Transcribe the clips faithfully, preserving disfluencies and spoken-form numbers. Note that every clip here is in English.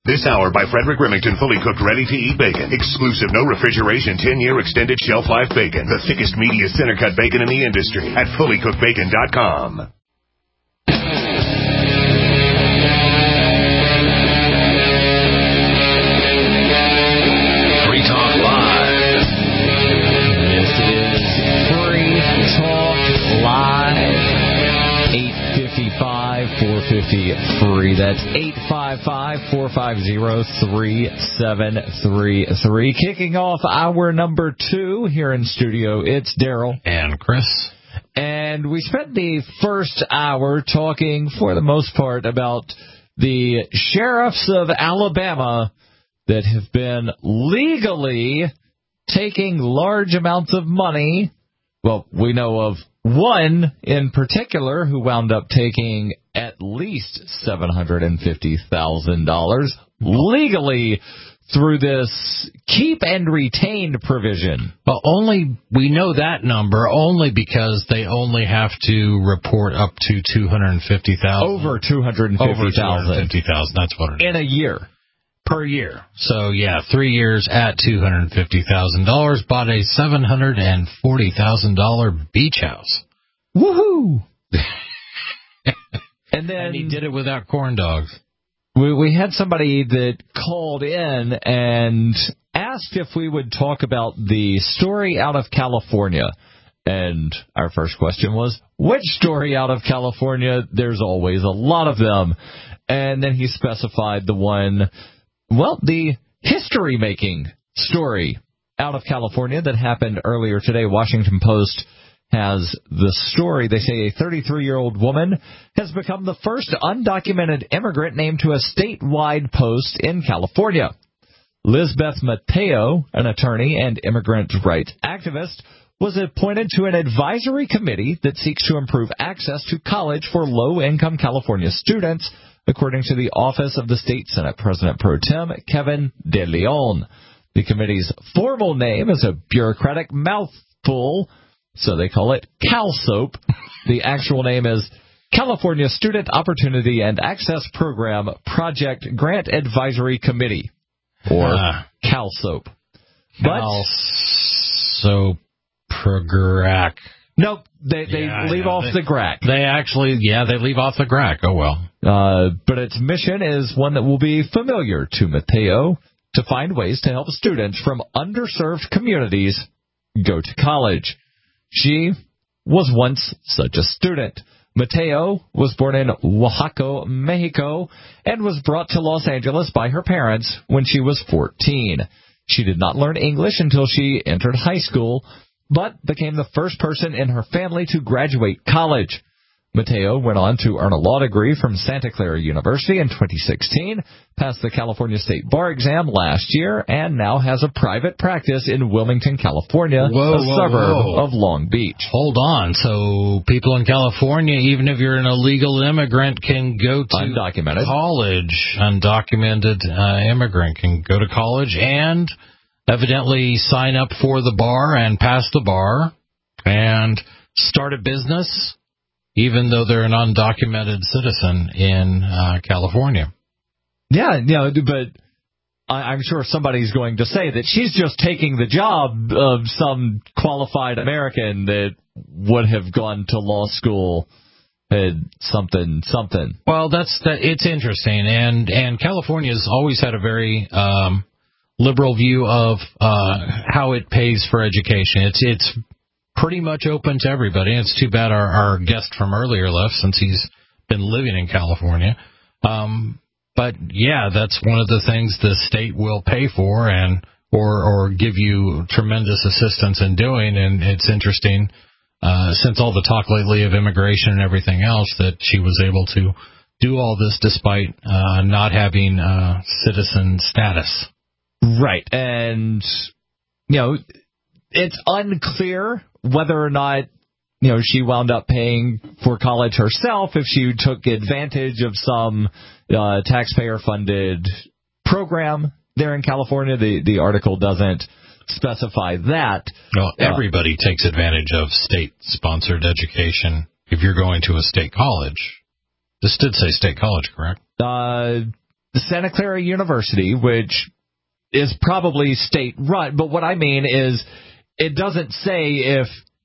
This hour by Frederick Remington, fully cooked, ready-to-eat bacon. Exclusive, no refrigeration, ten-year extended shelf life bacon. The thickest, meatiest, center-cut bacon in the industry at fully cooked bacon dot com. Free Talk Live. This is Free Talk Live. eight five five, four five zero, free. That's eight five five, four five zero, three seven three three. Kicking off hour number two here in studio, it's Daryl. And Chris. And we spent the first hour talking, for the most part, about the sheriffs of Alabama that have been legally taking large amounts of money. Well, we know of one in particular who wound up taking at least seven hundred fifty thousand dollars legally through this keep and retain provision. Well, only we know that number only because they only have to report up to two hundred fifty thousand dollars. Over two hundred fifty thousand dollars. Over two hundred fifty thousand dollars. That's what it is. In a year. Per year. So, yeah, three years at two hundred fifty thousand dollars, bought a seven hundred forty thousand dollars beach house. Woohoo! and then and he did it without corn dogs. We, we had somebody that called in and asked if we would talk about the story out of California. And our first question was, which story out of California? There's always a lot of them. And then he specified the one... Well, the history-making story out of California that happened earlier today. Washington Post has the story. They say a thirty-three-year-old woman has become the first undocumented immigrant named to a statewide post in California. Lizbeth Mateo, an attorney and immigrant rights activist, was appointed to an advisory committee that seeks to improve access to college for low-income California students, according to the Office of the State Senate President Pro Tem, Kevin De Leon. The committee's formal name is a bureaucratic mouthful, so they call it CalSOAP. The actual name is California Student Opportunity and Access Program Project Grant Advisory Committee, or uh, CalSOAP. But CalSOAP Prograc. Nope, they, they yeah, leave off they, the G R A C. They actually, yeah, they leave off the G R A C. Oh, well. Uh, but its mission is one that will be familiar to Mateo, to find ways to help students from underserved communities go to college. She was once such a student. Mateo was born in Oaxaca, Mexico, and was brought to Los Angeles by her parents when she was fourteen. She did not learn English until she entered high school, but became the first person in her family to graduate college. Mateo went on to earn a law degree from Santa Clara University in twenty sixteen, passed the California State Bar exam last year, and now has a private practice in Wilmington, California, whoa, a whoa, suburb whoa. of Long Beach. Hold on. So people in California, even if you're an illegal immigrant, can go to undocumented college. Undocumented uh, immigrant can go to college and evidently sign up for the bar and pass the bar and start a business, even though they're an undocumented citizen in uh, California. Yeah, you know, but I, I'm sure somebody's going to say that she's just taking the job of some qualified American that would have gone to law school and something, something. Well, that's that. It's interesting, and and California's always had a very um, liberal view of uh, how it pays for education. It's it's pretty much open to everybody. It's too bad our, our guest from earlier left, since he's been living in California. Um, but yeah, that's one of the things the state will pay for and or or give you tremendous assistance in doing. And it's interesting, uh, since all the talk lately of immigration and everything else, that she was able to do all this despite uh, not having uh, citizen status. Right. And, you know, it's unclear whether or not, you know, she wound up paying for college herself, if she took advantage of some uh, taxpayer-funded program there in California. The the article doesn't specify that. Well, everybody uh, takes advantage of state-sponsored education if you're going to a state college. This did say state college, correct? Uh, Santa Clara University, which is probably state-run, but what I mean is it doesn't say if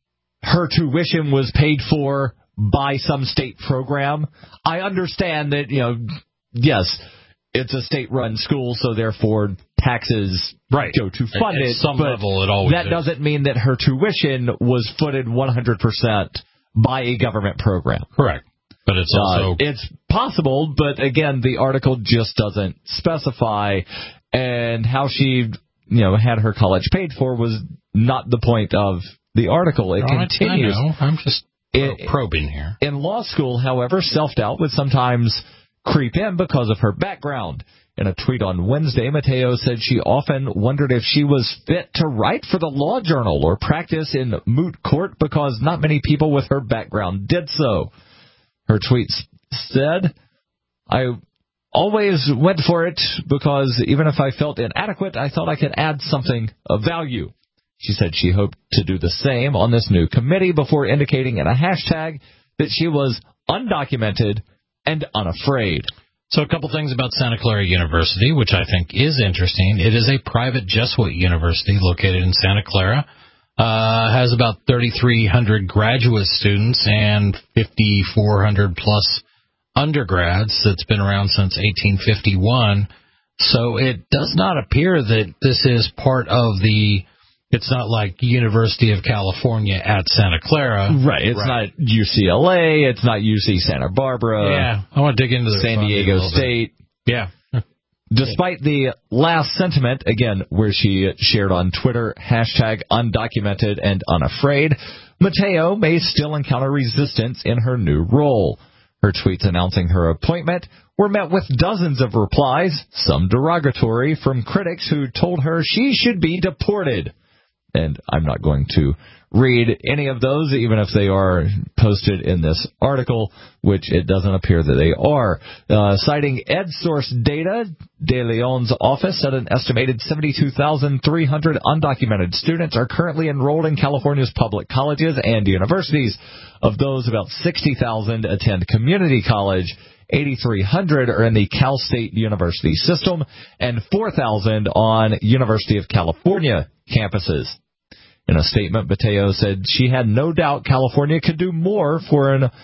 her tuition was paid for by some state program. I understand that, you know, yes, it's a state-run school, so therefore taxes right. go to fund at, it. At some but level, it always that is. doesn't mean that her tuition was footed one hundred percent by a government program. Correct. But it's also... Uh, it's possible, but again, the article just doesn't specify, and how she, you know, had her college paid for was not the point of the article. It no, continues. I know. I'm just in, probing here. In law school, however, self-doubt would sometimes creep in because of her background. In a tweet on Wednesday, Mateo said she often wondered if she was fit to write for the Law Journal or practice in moot court because not many people with her background did so. Her tweets said, I always went for it because even if I felt inadequate, I thought I could add something of value. She said she hoped to do the same on this new committee before indicating in a hashtag that she was undocumented and unafraid. So a couple things about Santa Clara University, which I think is interesting. It is a private Jesuit university located in Santa Clara. Uh, has about thirty-three hundred graduate students and fifty-four hundred plus undergrads. That's been around since eighteen fifty-one. So it does not appear that this is part of the... It's not like University of California at Santa Clara. Right. It's right. not U C L A. It's not U C Santa Barbara. Yeah. I want to dig into the San Diego State. Bit. Yeah. Despite the last sentiment, again, where she shared on Twitter, hashtag undocumented and unafraid, Mateo may still encounter resistance in her new role. Her tweets announcing her appointment were met with dozens of replies, some derogatory, from critics who told her she should be deported. And I'm not going to read any of those, even if they are posted in this article, which it doesn't appear that they are. Uh, citing EdSource data, De Leon's office said an estimated seventy-two thousand three hundred undocumented students are currently enrolled in California's public colleges and universities. Of those, about sixty thousand attend community college, eighty-three hundred are in the Cal State University system, and four thousand on University of California campuses. In a statement, Mateo said she had no doubt California could do more for an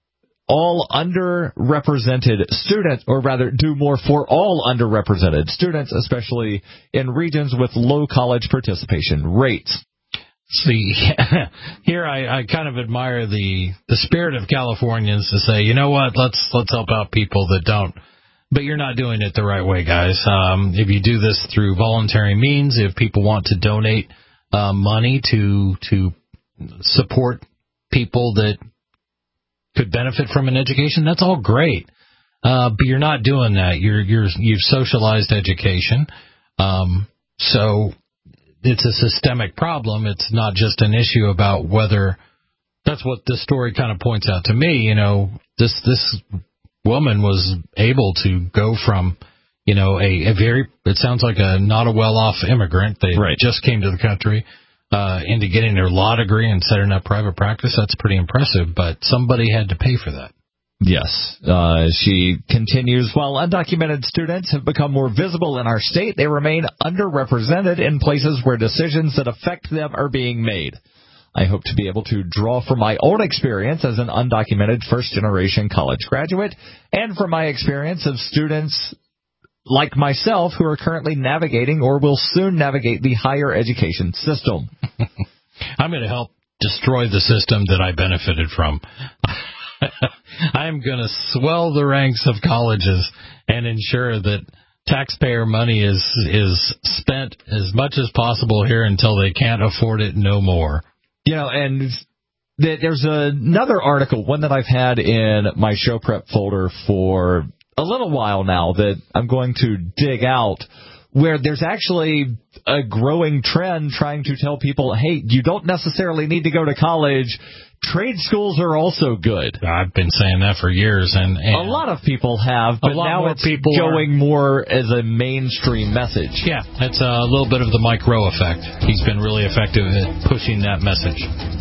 all underrepresented students, or rather do more for all underrepresented students, especially in regions with low college participation rates. See, here I, I kind of admire the, the spirit of Californians to say, you know what, let's let's help out people that don't. But you're not doing it the right way, guys. Um, if you do this through voluntary means, if people want to donate Uh, money to to support people that could benefit from an education, that's all great. Uh, but you're not doing that. You're you're you've socialized education. Um, so it's a systemic problem. It's not just an issue about whether. That's what this story kind of points out to me. You know, this this woman was able to go from, you know, a, a very, it sounds like a not a well-off immigrant. They right. just came to the country uh, into getting their law degree and setting up private practice. That's pretty impressive, but somebody had to pay for that. Yes. Uh, she continues, while undocumented students have become more visible in our state, they remain underrepresented in places where decisions that affect them are being made. I hope to be able to draw from my own experience as an undocumented first-generation college graduate and from my experience of students like myself who are currently navigating or will soon navigate the higher education system. I'm going to help destroy the system that I benefited from. I'm going to swell the ranks of colleges and ensure that taxpayer money is is spent as much as possible here until they can't afford it no more. You know, and there's another article, one that I've had in my show prep folder for a little while now that I'm going to dig out, where there's actually a growing trend trying to tell people, hey, you don't necessarily need to go to college. Trade schools are also good. I've been saying that for years, and, and a lot of people have, but now it's people going are, more as a mainstream message. Yeah, it's a little bit of the Mike Rowe effect. He's been really effective at pushing that message.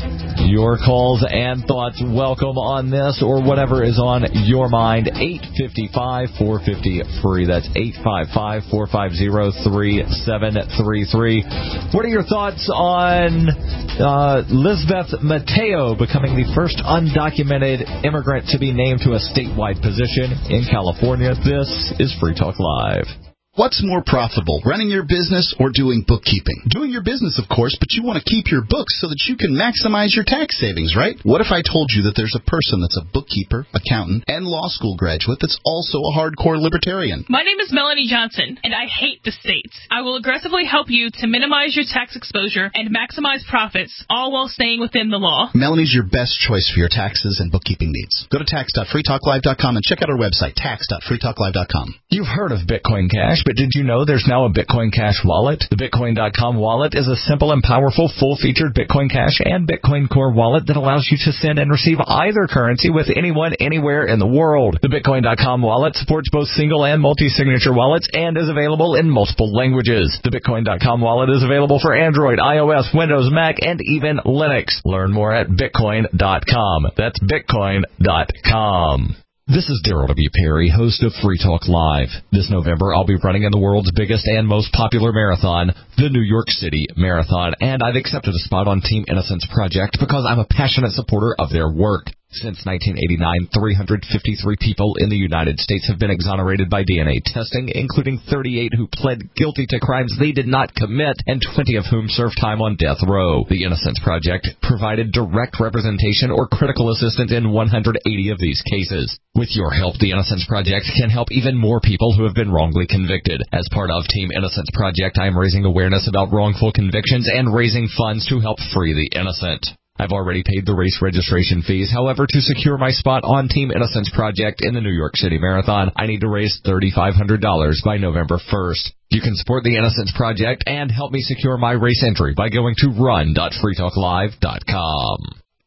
Your calls and thoughts welcome on this or whatever is on your mind. eight five five, four five zero, free. That's eight five five, four five zero, three seven three three. What are your thoughts on uh, Lisbeth Mateo becoming the first undocumented immigrant to be named to a statewide position in California? This is Free Talk Live. What's more profitable, running your business or doing bookkeeping? Doing your business, of course, but you want to keep your books so that you can maximize your tax savings, right? What if I told you that there's a person that's a bookkeeper, accountant, and law school graduate that's also a hardcore libertarian? My name is Melanie Johnson, and I hate the states. I will aggressively help you to minimize your tax exposure and maximize profits, all while staying within the law. Melanie's your best choice for your taxes and bookkeeping needs. Go to tax dot free talk live dot com and check out our website, tax dot free talk live dot com. You've heard of Bitcoin Cash, but did you know there's now a Bitcoin Cash wallet? The Bitcoin dot com wallet is a simple and powerful full-featured Bitcoin Cash and Bitcoin Core wallet that allows you to send and receive either currency with anyone, anywhere in the world. The Bitcoin dot com wallet supports both single and multi-signature wallets and is available in multiple languages. The Bitcoin dot com wallet is available for Android, iOS, Windows, Mac, and even Linux. Learn more at Bitcoin dot com. That's Bitcoin dot com. This is Daryl W. Perry, host of Free Talk Live. This November, I'll be running in the world's biggest and most popular marathon, the New York City Marathon, and I've accepted a spot on Team Innocence Project because I'm a passionate supporter of their work. Since nineteen eighty-nine, three hundred fifty-three people in the United States have been exonerated by D N A testing, including thirty-eight who pled guilty to crimes they did not commit, and twenty of whom served time on death row. The Innocence Project provided direct representation or critical assistance in one hundred eighty of these cases. With your help, the Innocence Project can help even more people who have been wrongly convicted. As part of Team Innocence Project, I am raising awareness about wrongful convictions and raising funds to help free the innocent. I've already paid the race registration fees. However, to secure my spot on Team Innocence Project in the New York City Marathon, I need to raise three thousand five hundred dollars by November first. You can support the Innocence Project and help me secure my race entry by going to run dot free talk live dot com.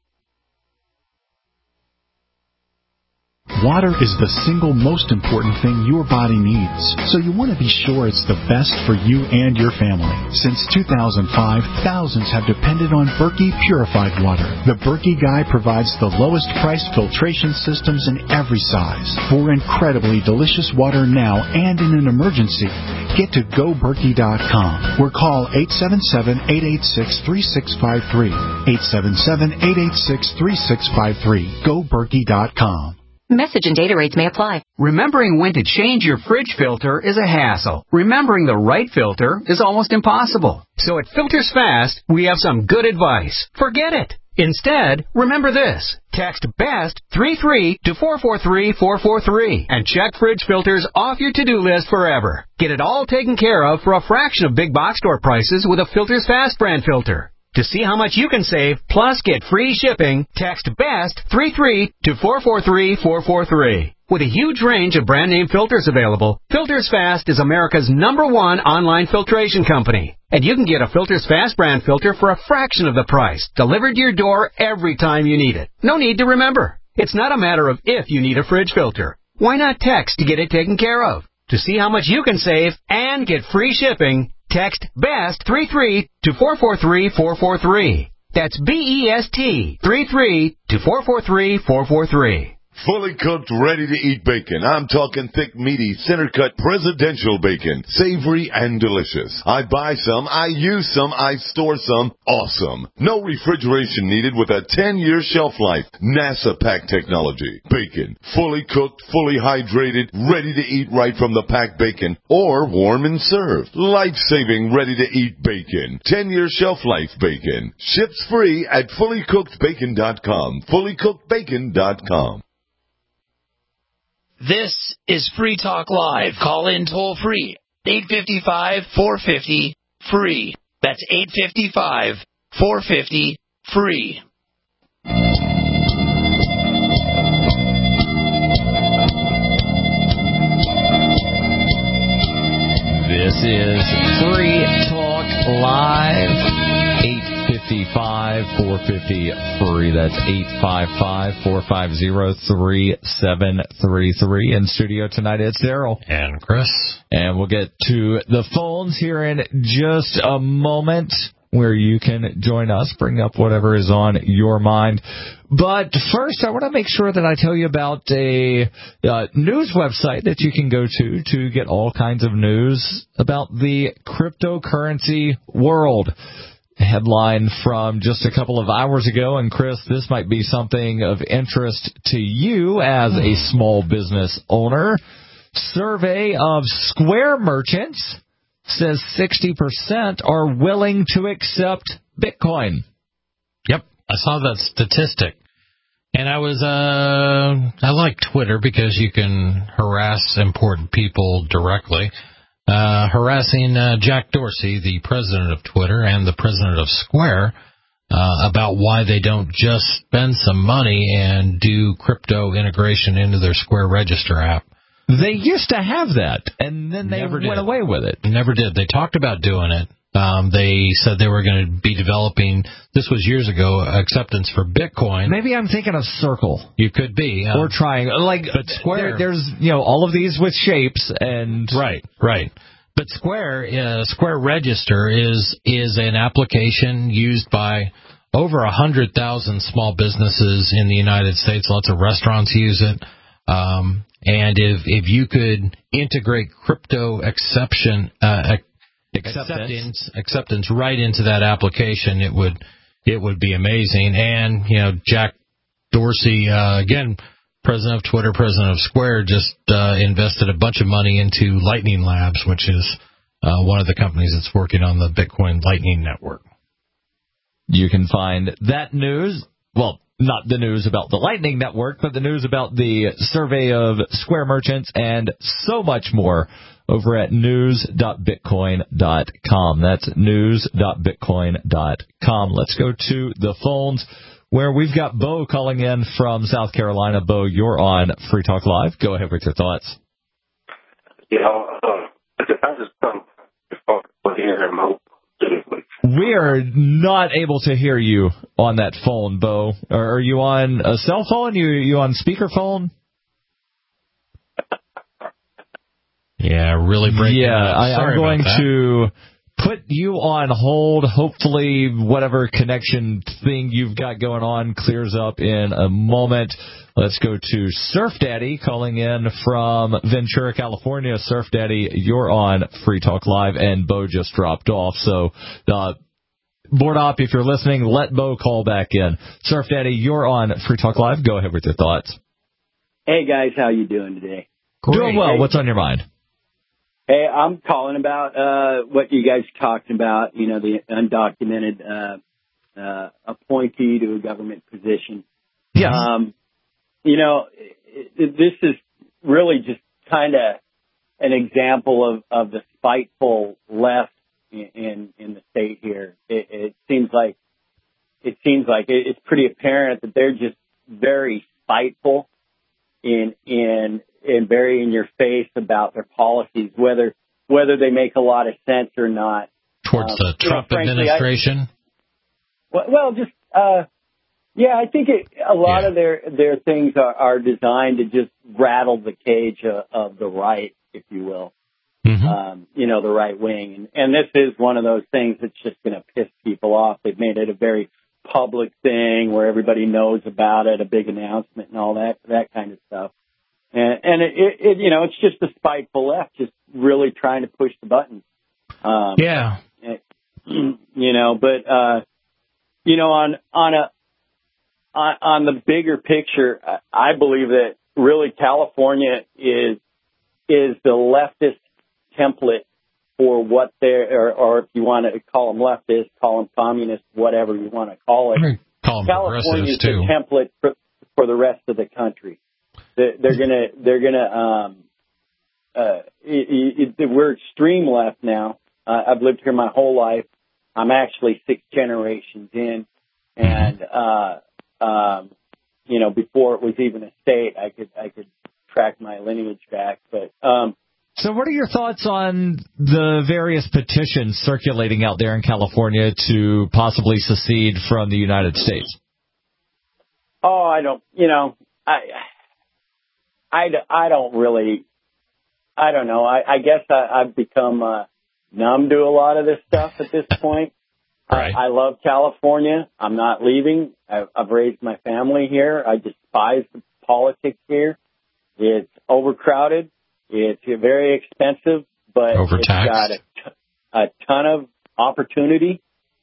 Water is the single most important thing your body needs, so you want to be sure it's the best for you and your family. Since two thousand five, thousands have depended on Berkey purified water. The Berkey Guy provides the lowest price filtration systems in every size. For incredibly delicious water now and in an emergency, get to go berkey dot com or call eight seven seven, eight eight six, three six five three. eight seven seven, eight eight six, three six five three. go berkey dot com. Message and data rates may apply. Remembering when to change your fridge filter is a hassle. Remembering the right filter is almost impossible. So at Filters Fast, we have some good advice. Forget it. Instead, remember this. Text BEST three three to four four three, four four three and check fridge filters off your to-do list forever. Get it all taken care of for a fraction of big box store prices with a Filters Fast brand filter. To see how much you can save, plus get free shipping, text BEST three three to four four three, four four three. With a huge range of brand name filters available, Filters Fast is America's number one online filtration company. And you can get a Filters Fast brand filter for a fraction of the price, delivered to your door every time you need it. No need to remember. It's not a matter of if you need a fridge filter. Why not text to get it taken care of? To see how much you can save and get free shipping, text BEST three three to four four three, four four three. That's B E S T three three to four four three, four four three. Fully cooked, ready-to-eat bacon. I'm talking thick, meaty, center-cut presidential bacon. Savory and delicious. I buy some, I use some, I store some. Awesome. No refrigeration needed with a ten-year shelf life. NASA pack technology. Bacon. Fully cooked, fully hydrated, ready to eat right from the packed bacon. Or warm and served. Life-saving, ready-to-eat bacon. ten-year shelf life bacon. Ships free at fully cooked bacon dot com. fully cooked bacon dot com. This is Free Talk Live. Call in toll free. eight five five, four five zero, free. That's eight five five, four five zero, free. This is Free Talk Live. eight five five, four five zero, free. That's eight five five, four five zero, three seven three three. In studio tonight, it's Daryl. And Chris. And we'll get to the phones here in just a moment, where you can join us, bring up whatever is on your mind. But first, I want to make sure that I tell you about a uh, news website that you can go to to get all kinds of news about the cryptocurrency world. Headline from just a couple of hours ago, and Chris, this might be something of interest to you as a small business owner. Survey of Square merchants says sixty percent are willing to accept Bitcoin. Yep, I saw that statistic. And I was, uh, I like Twitter because you can harass important people directly. Uh, harassing uh, Jack Dorsey, the president of Twitter and the president of Square, uh, about why they don't just spend some money and do crypto integration into their Square Register app. They used to have that, and then they Never went did. away with it. Never did. They talked about doing it. Um, they said they were going to be developing, this was years ago, acceptance for Bitcoin. Maybe I'm thinking of Circle. You could be. Um, or Triangle. Like, but Square. There, there's, you know, all of these with shapes and... Right, right. But Square, uh, Square Register is is an application used by over one hundred thousand small businesses in the United States. Lots of restaurants use it. Um, and if if you could integrate crypto exception uh, Acceptance. acceptance acceptance right into that application, it would it would be amazing. And you know, Jack Dorsey, uh, again, president of Twitter, president of Square, just uh, invested a bunch of money into Lightning Labs, which is uh, one of the companies that's working on the Bitcoin Lightning Network. You can find that news, well, not the news about the Lightning Network, but the news about the survey of Square merchants and so much more over at news dot bitcoin dot com. That's news dot bitcoin dot com. Let's go to the phones, where we've got Bo calling in from South Carolina. Bo, you're on Free Talk Live. Go ahead with your thoughts. Yeah, uh, I just come here remote. We are not able to hear you on that phone, Bo. Are, are you on a cell phone? You you on speakerphone? Yeah, really breaking Yeah, up. I, Sorry I'm going about that. to put you on hold. Hopefully whatever connection thing you've got going on clears up in a moment. Let's go to Surf Daddy calling in from Ventura, California. Surf Daddy, you're on Free Talk Live, and Bo just dropped off. So, uh, board op, if you're listening, let Bo call back in. Surf Daddy, you're on Free Talk Live. Go ahead with your thoughts. Hey, guys, how you doing today? Great. Doing well. Hey. What's on your mind? Hey, I'm calling about uh, what you guys talked about, you know, the undocumented uh, uh, appointee to a government position. Yeah. Um, you know, it, it, this is really just kind of an example of, of the spiteful left in, in, in the state here. It, it seems like it seems like it, it's pretty apparent that they're just very spiteful in in and very in your face about their policies, whether whether they make a lot of sense or not. Towards um, the Trump you know, frankly, administration? I, well, well, just, uh, yeah, I think it, a lot yeah. of their, their things are, are designed to just rattle the cage of, of the right, if you will. Mm-hmm. Um, you know, the right wing. And, and this is one of those things that's just going to piss people off. They've made it a very public thing where everybody knows about it, a big announcement and all that, that kind of stuff. And, and it, it, it, you know, it's just the spiteful left, just really trying to push the buttons. Um, yeah. It, you know, but, uh, you know, on, on a, on, on the bigger picture, I believe that really California is, is the leftist template for what they're, or, or if you want to call them leftist, call them communist, whatever you want to call it. Call them California is progressives too. the template for, for the rest of the country. They're gonna, they're gonna, um, uh, it, it, we're extreme left now. Uh, I've lived here my whole life. I'm actually six generations in, and, uh, um, you know, before it was even a state, I could, I could track my lineage back, but, um, So what are your thoughts on the various petitions circulating out there in California to possibly secede from the United States? Oh, I don't, you know, I, I, I don't really, I don't know. I, I guess I, I've become uh, numb to a lot of this stuff at this point. Right. I, I love California. I'm not leaving. I've, I've raised my family here. I despise the politics here. It's overcrowded. It's very expensive, but Overtaxed. It's got a, t- a ton of opportunity.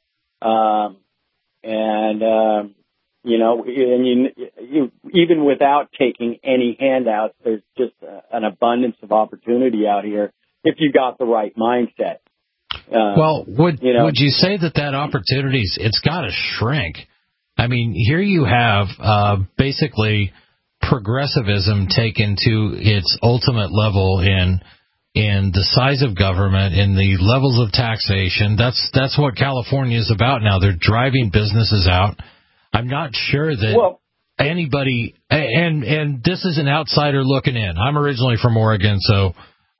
Um, and, um, you know, and you, you, even without taking any handouts, there's just a, an abundance of opportunity out here if you got the right mindset. Uh, well, would you know, would you say that that opportunity's it's got to shrink? I mean, here you have uh, basically progressivism taken to its ultimate level in in the size of government, in the levels of taxation. That's that's what California is about now. They're driving businesses out. I'm not sure that well, anybody, and and this is an outsider looking in. I'm originally from Oregon, so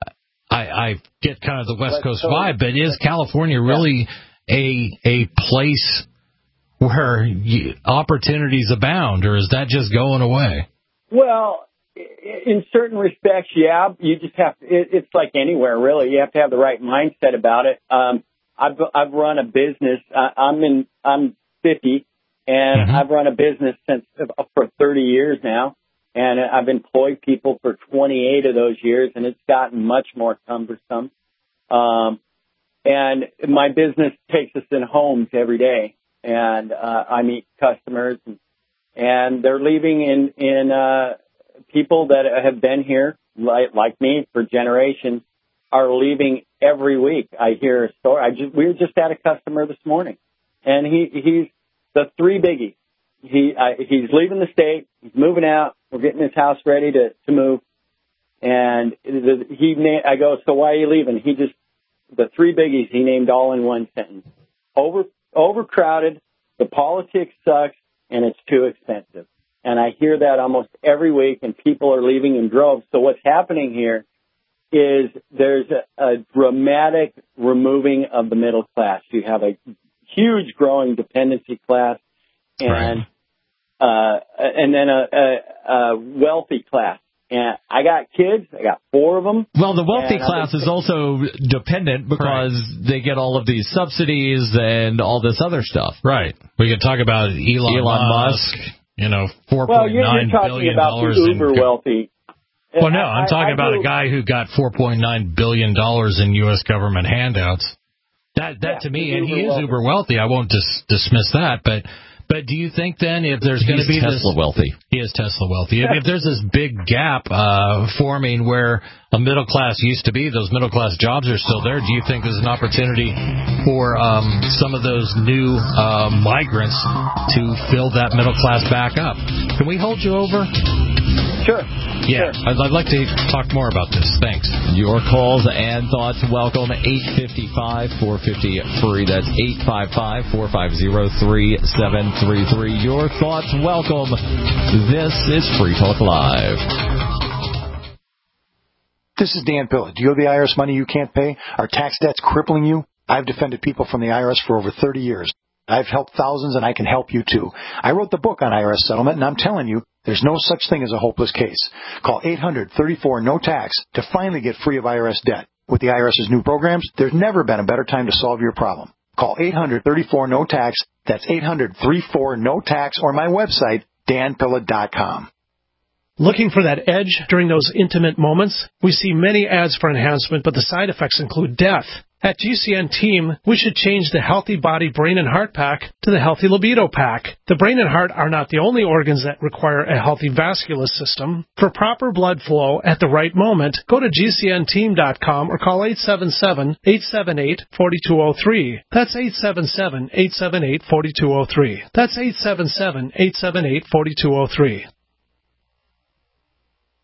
I, I get kind of the West Coast so, vibe. But is California really yeah. a a place where you, opportunities abound, or is that just going away? Well, in certain respects, yeah. You just have to, it, it's like anywhere, really. You have to have the right mindset about it. Um, I've I've run a business. I, I'm in. I'm fifty. And mm-hmm. I've run a business since for thirty years now, and I've employed people for twenty-eight of those years, and it's gotten much more cumbersome. Um, and my business takes us in homes every day, and uh, I meet customers, and, and they're leaving in in uh, people that have been here, like, like me, for generations, are leaving every week. I hear a story. I just, we were just at a customer this morning, and he he's. The three biggies. He uh, he's leaving the state. He's moving out. We're getting his house ready to, to move. And the, he na- I go, so why are you leaving? He just the three biggies he named all in one sentence. Over overcrowded. The politics sucks, and it's too expensive. And I hear that almost every week, and people are leaving in droves. So what's happening here is there's a, a dramatic removing of the middle class. You have a huge growing dependency class, and right. uh, and then a, a, a wealthy class. And I got kids. I got four of them. Well, the wealthy class is also dependent because right. they get all of these subsidies and all this other stuff. Right. We could talk about Elon, Elon Musk. Musk. You know, four well, point you're, nine you're billion dollars in uber wealthy. Well, no, I'm I, talking I, about I a guy who got four point nine billion dollars in U S government handouts. That that yeah, to me, and he is wealthy. uber wealthy. I won't dis- dismiss that, but but do you think then if there's going to be Tesla this, wealthy? He is Tesla wealthy. If, if there's this big gap uh, forming where a middle class used to be, those middle class jobs are still there. Do you think there's an opportunity for um, some of those new uh, migrants to fill that middle class back up? Can we hold you over? Sure. Yeah, sure. I'd, I'd like to talk more about this. Thanks. Your calls and thoughts welcome. eight five five, four five zero, free. That's eight five five, four five zero, three seven three three. Your thoughts welcome. This is Free Talk Live. This is Dan Pilla. Do you owe the I R S money you can't pay? Are tax debts crippling you? I've defended people from the I R S for over thirty years. I've helped thousands, and I can help you, too. I wrote the book on I R S settlement, and I'm telling you, there's no such thing as a hopeless case. Call eight hundred, thirty-four, no tax to finally get free of I R S debt. With the IRS's new programs, there's never been a better time to solve your problem. Call eight hundred, thirty-four, no tax. That's eight hundred, thirty-four, no tax, or my website, dan pilla dot com. Looking for that edge during those intimate moments? We see many ads for enhancement, but the side effects include death. At G C N Team, we should change the Healthy Body, Brain, and Heart Pack to the Healthy Libido Pack. The brain and heart are not the only organs that require a healthy vascular system. For proper blood flow at the right moment, go to G C N team dot com or call eight seven seven, eight seven eight, four two zero three. That's eight seven seven, eight seven eight, four two zero three. That's eight seven seven, eight seven eight, four two zero three.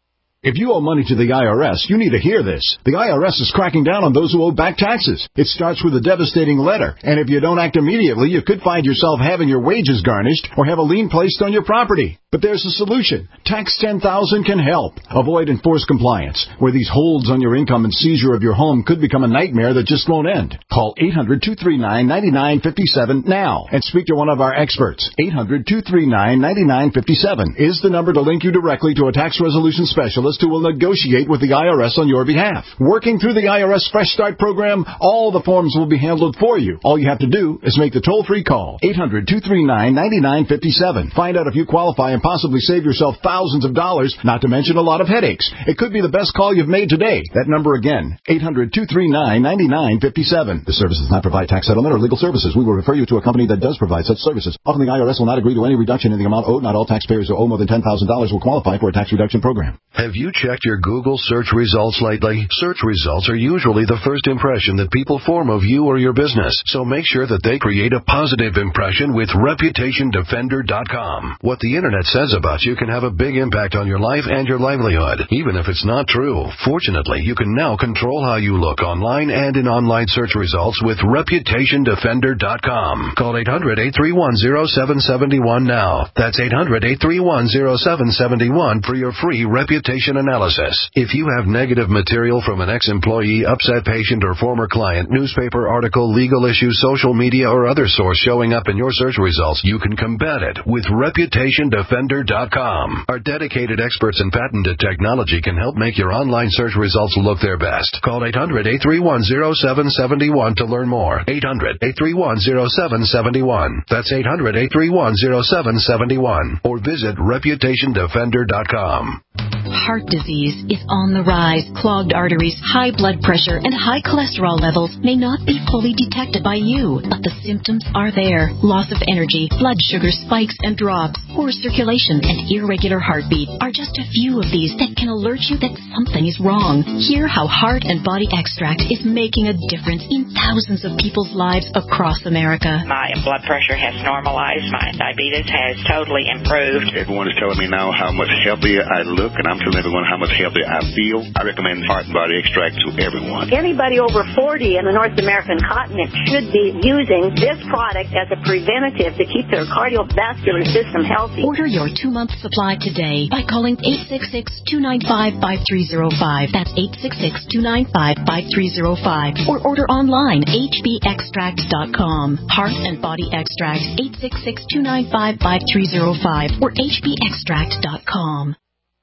If you owe money to the I R S, you need to hear this. The I R S is cracking down on those who owe back taxes. It starts with a devastating letter, and if you don't act immediately, you could find yourself having your wages garnished or have a lien placed on your property. But there's a solution. Tax ten thousand can help. Avoid enforced compliance, where these holds on your income and seizure of your home could become a nightmare that just won't end. Call eight hundred, two three nine, nine nine five seven now and speak to one of our experts. eight hundred, two three nine, nine nine five seven is the number to link you directly to a tax resolution specialist who will negotiate with the I R S on your behalf. Working through the I R S Fresh Start program, all the forms will be handled for you. All you have to do is make the toll-free call. eight hundred, two three nine, nine nine five seven. Find out if you qualify and possibly save yourself thousands of dollars, not to mention a lot of headaches. It could be the best call you've made today. That number again, eight hundred, two three nine, nine nine five seven. The service does not provide tax settlement or legal services. We will refer you to a company that does provide such services. Often the I R S will not agree to any reduction in the amount owed. Not all taxpayers who owe more than ten thousand dollars will qualify for a tax reduction program. Have you checked your Google search results lately? Search results are usually the first impression that people form of you or your business, so make sure that they create a positive impression with reputation defender dot com. What the internet says about you can have a big impact on your life and your livelihood, even if it's not true. Fortunately, you can now control how you look online and in online search results with reputation defender dot com. Call eight hundred, eight three one, zero seven seven one now. That's eight hundred, eight three one, zero seven seven one for your free reputation analysis. If you have negative material from an ex-employee, upset patient, or former client, newspaper article, legal issue, social media, or other source showing up in your search results, you can combat it with reputation defender dot com. Our dedicated experts in patented technology can help make your online search results look their best. Call eight hundred, eight three one, zero seven seven one to learn more. eight hundred, eight three one, zero seven seven one. That's eight hundred, eight three one, zero seven seven one. Or visit reputation defender dot com. Heart disease is on the rise. Clogged arteries, high blood pressure, and high cholesterol levels may not be fully detected by you, but the symptoms are there. Loss of energy, blood sugar spikes and drops, poor circulation, and irregular heartbeat are just a few of these that can alert you that something is wrong. Hear how Heart and Body Extract is making a difference in thousands of people's lives across America. My blood pressure has normalized. My diabetes has totally improved. Everyone is telling me now how much healthier I look, and I'm telling everyone how much healthier I feel. I recommend Heart and Body Extract to everyone. Anybody over forty in the North American continent should be using this product as a preventative to keep their cardiovascular system healthy. Order your two-month supply today by calling eight six six, two nine five, five three zero five. That's eight six six, two nine five, five three zero five. Or order online, h b extract dot com. Heart and Body Extract, eight six six, two nine five, five three zero five or h b extract dot com.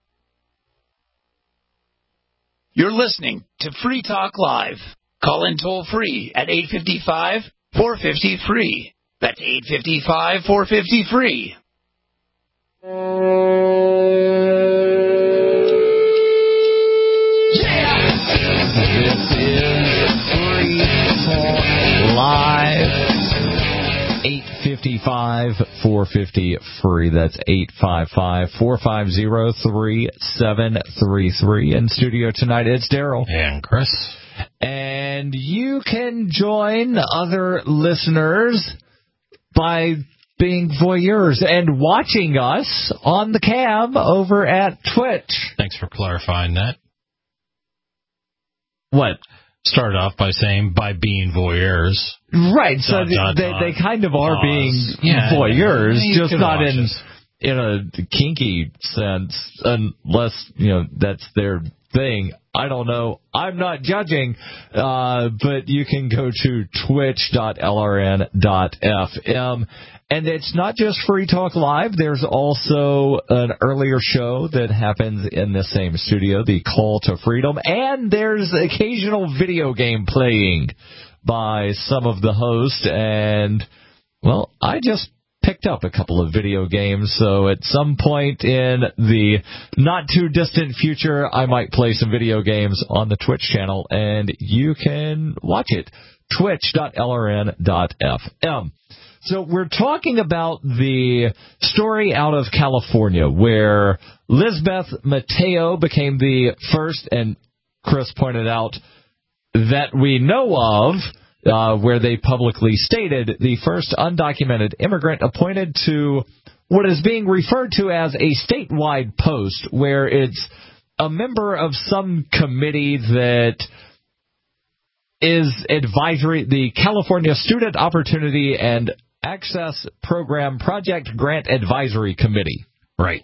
You're listening to Free Talk Live. Call in toll free at eight five five, four five zero, free. That's eight five five, four five zero, free. Live. eight five five, four five zero, free. That's eight five five, four five zero, three seven three three. In studio tonight, it's Daryl. And Chris. And you can join other listeners by being voyeurs and watching us on the cam over at Twitch. Thanks for clarifying that. What? Started off by saying by being voyeurs. Right, so dot, dot, they, dot, they kind of are pause. being yeah, voyeurs, yeah, just not in us. in a kinky sense, unless, you know, that's their thing. I don't know. I'm not judging, uh, but you can go to twitch dot l r n dot f m. And it's not just Free Talk Live. There's also an earlier show that happens in the same studio, the Call to Freedom. And there's occasional video game playing by some of the hosts. And, well, I just picked up a couple of video games. So at some point in the not too distant future, I might play some video games on the Twitch channel. And you can watch it. twitch dot l r n dot f m. So we're talking about the story out of California where Lisbeth Mateo became the first, and Chris pointed out that we know of, uh, where they publicly stated the first undocumented immigrant appointed to what is being referred to as a statewide post, where it's a member of some committee that is advisory, the California Student Opportunity and Access Program Project Grant Advisory Committee. Right.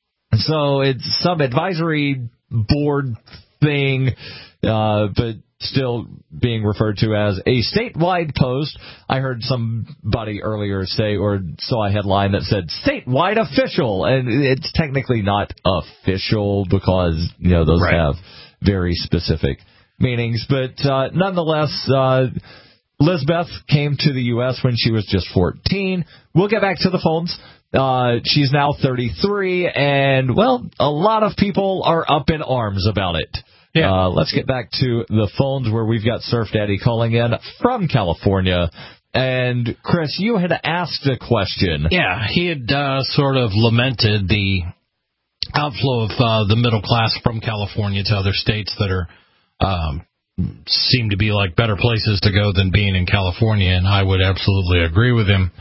So it's some advisory board thing, uh, but still being referred to as a statewide post. I heard somebody earlier say, or saw a headline that said statewide official, and it's technically not official because, you know, those right. have very specific meanings. But uh, nonetheless, uh, Lisbeth came to the U S when she was just fourteen. We'll get back to the phones. Uh, she's now thirty-three, and, well, a lot of people are up in arms about it. Yeah. Uh, let's get back to the phones where we've got Surf Daddy calling in from California. And, Chris, you had asked a question. Yeah, he had uh, sort of lamented the outflow of uh, the middle class from California to other states that are um, seem to be like better places to go than being in California, and I would absolutely agree with him.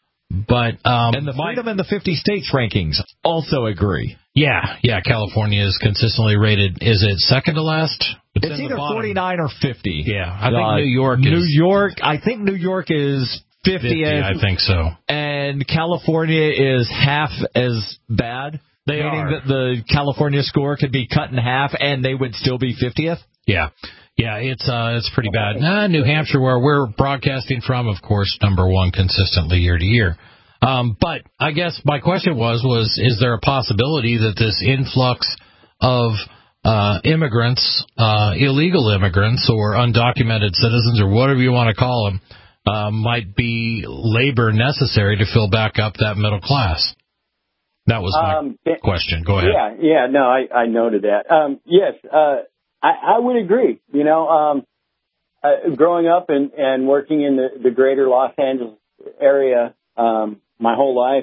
But um, and the Freedom in the fifty States rankings also agree. Yeah, yeah. California is consistently rated. Is it second to last? It's, it's either forty-nine or fifty. Yeah, I think uh, New York. New is... York. I think New York is fiftieth. fifty, I think so. And California is half as bad. They meaning are. that the California score could be cut in half, and they would still be fiftieth. Yeah. Yeah, it's uh, it's pretty bad. Uh, New Hampshire, where we're broadcasting from, of course, number one consistently year to year. Um, but I guess my question was, was is there a possibility that this influx of uh, immigrants, uh, illegal immigrants or undocumented citizens or whatever you want to call them, uh, might be labor necessary to fill back up that middle class? That was my um, question. Go ahead. Yeah, yeah, no, I, I noted that. Um, yes, uh, I, I would agree. You know, um, uh, growing up and, and working in the, the greater Los Angeles area um, my whole life,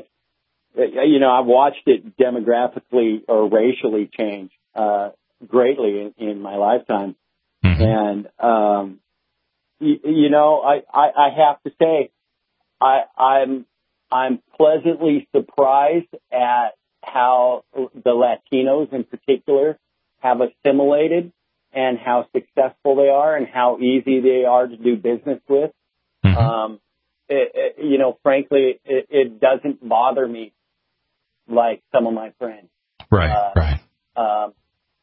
you know, I've watched it demographically or racially change uh, greatly in, in my lifetime. Mm-hmm. And, um, you, you know, I, I, I have to say, I, I'm I'm pleasantly surprised at how the Latinos in particular have assimilated and how successful they are and how easy they are to do business with. Mm-hmm. Um, it, it, you know, frankly, it, it doesn't bother me like some of my friends. Right, uh, right. Um,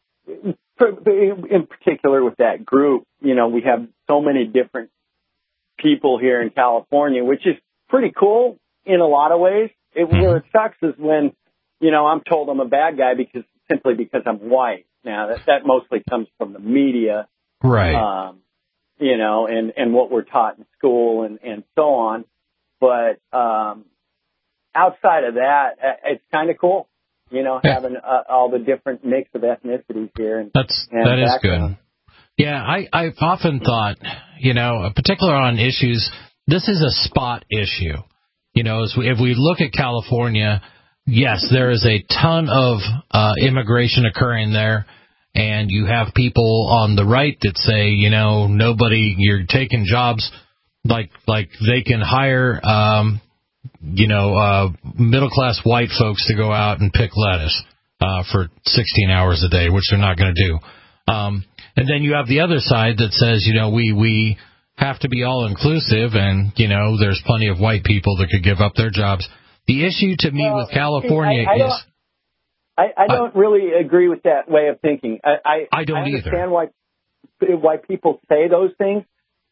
in particular with that group, you know, we have so many different people here in California, which is pretty cool in a lot of ways. It, mm-hmm. Where it sucks is when, you know, I'm told I'm a bad guy because simply because I'm white. Now, that, that mostly comes from the media. Right. Um, you know, and, and what we're taught in school and, and so on. But um, outside of that, it's kind of cool, you know, yeah. having uh, all the different mix of ethnicities here. And, That's, and that is background. good. Yeah, I, I've often thought, you know, particularly on issues, this is a spot issue. You know, as we, if we look at California, yes, there is a ton of uh, immigration occurring there, and you have people on the right that say, you know, nobody, you're taking jobs like like they can hire, um, you know, uh, middle-class white folks to go out and pick lettuce uh, for sixteen hours a day, which they're not going to do. Um, and then you have the other side that says, you know, we we have to be all-inclusive, and, you know, there's plenty of white people that could give up their jobs. The issue to me well, with California I, I is... I, I don't uh, really agree with that way of thinking. I, I, I don't I understand either. why, why people say those things,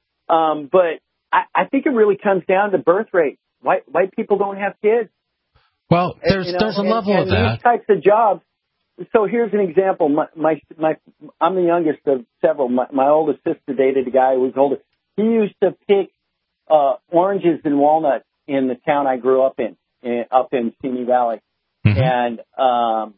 um, but I, I think it really comes down to birth rate. White, white people don't have kids. Well, there's and, you know, there's a and, level and of that. These types of jobs. So here's an example. My, my, my, I'm the youngest of several. My, my oldest sister dated a guy who was older. He used to pick uh, oranges and walnuts in the town I grew up in, in up in Simi Valley, mm-hmm. and um,